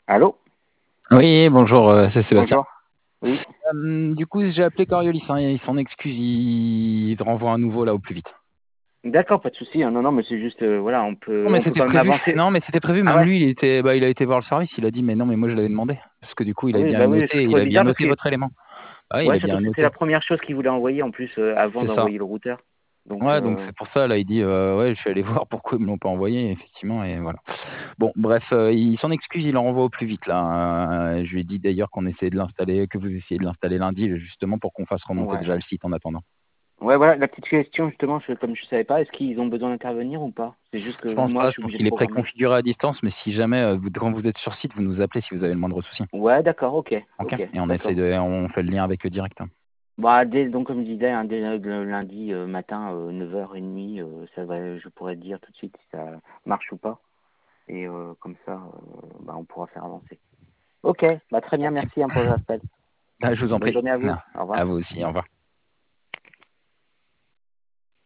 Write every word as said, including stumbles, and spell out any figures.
Allô? Oui, bonjour, heu, c'est Sébastien. Bonjour. Oui. Hem, du coup, j'ai appelé Coriolis, hein, et il s'en excuse, il il te renvoie un nouveau là au plus vite. D'accord, pas de souci, hein. Non, non, mais c'est juste, heu, voilà, on Non, peut mais on peut c'était quand même prévu. avancer. Non, mais c'était prévu, Ah même ouais? lui, il était bah, il a été voir le service, il a dit: «Mais non, mais moi je l'avais demandé». Parce que du coup, il avait Oui, bien bah, oui, je noté il trouvais avait bien bizarre parce noté que votre élément. Bah, oui, il ouais, a surtout bien que c'était la noté. première chose qu'il voulait envoyer en plus, heu, avant C'est ça. d'envoyer le routeur. Donc Ouais, donc heu, c'est pour ça, là, il dit: «Heu, ouais, je suis allé voir pourquoi ils me l'ont pas envoyé», effectivement et voilà. Bon, bref, heu, il s'en excuse, il en renvoie au plus vite là, heu, je lui ai dit d'ailleurs qu'on essayait de l'installer que vous essayez de l'installer lundi, justement pour qu'on fasse remonter ouais. déjà le site en attendant. Ouais, voilà, la petite question justement, je comme je savais pas, est-ce qu'ils ont besoin d'intervenir ou pas? C'est juste que Je pense moi, je pas, je suis pense obligé de qu'il est programmer. préconfiguré à distance, mais si jamais, heu, vous quand vous êtes sur site, vous nous appelez si vous avez le moindre souci. Ouais, d'accord, OK, OK? OK, Et on essaie d'accord. de on fait le lien avec eux direct, hein. Bah, dès donc comme je disais, hein, dès le lundi, heu, matin, heu, neuf heures trente, heu, ça va je pourrais te dire tout de suite si ça marche ou pas et heu, comme ça, heu, bah, on pourra faire avancer. OK, bah, très bien, OK. merci, hein, pour le rappel. Bah, je vous en Bonne prie. journée à vous. Non, Au revoir. à vous aussi, au revoir.